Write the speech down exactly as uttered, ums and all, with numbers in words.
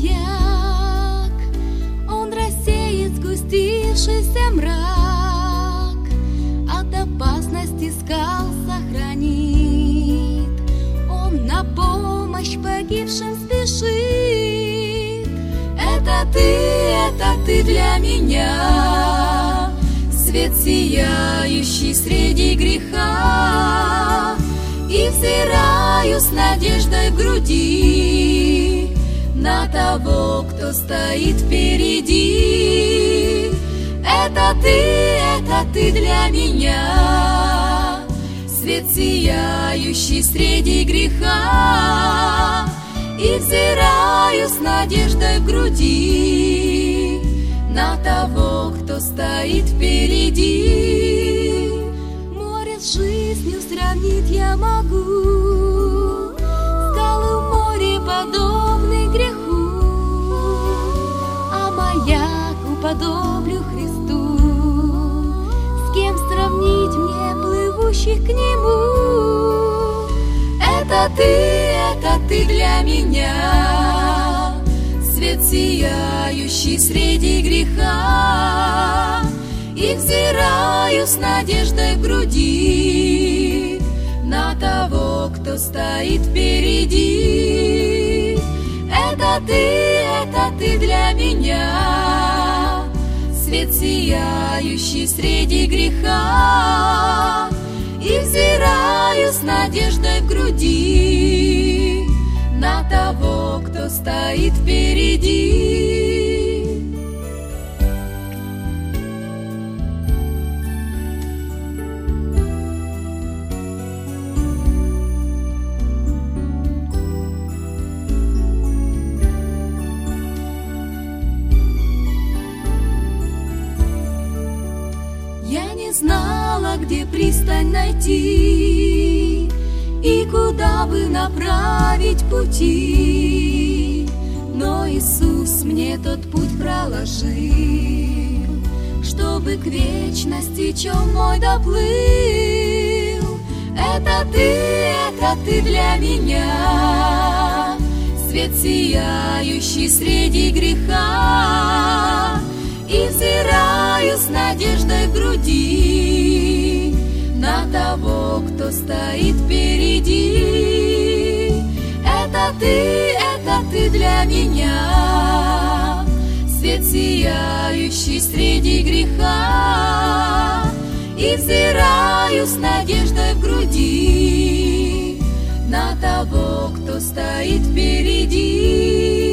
маяк, он рассеет сгустившийся мрак, от опасности скал сохранит, он на помощь погибшим спешит. Это ты, это ты для меня, свет сияющий среди греха, и взираю с надеждой в груди на того, кто стоит впереди. Это ты, это ты для меня, свет сияющий среди греха, и взираю с надеждой в груди на того, кто стоит впереди. Море с жизнью сравнить я могу, скалы в море подобны греху, а маяк уподоблю Христу. С кем сравнить мне плывущих к Нему? Это ты, это ты для меня, свет сияющий среди греха, и взираю с надеждой в груди на того, кто стоит впереди. Это ты, это ты для меня, свет сияющий среди греха, и взираю с надеждой в груди на того, кто стоит впереди. Я не знала, где пристань найти и куда бы направить пути, но Иисус мне тот путь проложил, чтобы к вечности чем мой доплыл. Это ты, это ты для меня, свет сияющий среди греха, и взираю с надеждой в груди на того, кто стоит впереди. Это ты, это ты для меня, свет сияющий среди греха, и взираю с надеждой в груди на того, кто стоит впереди.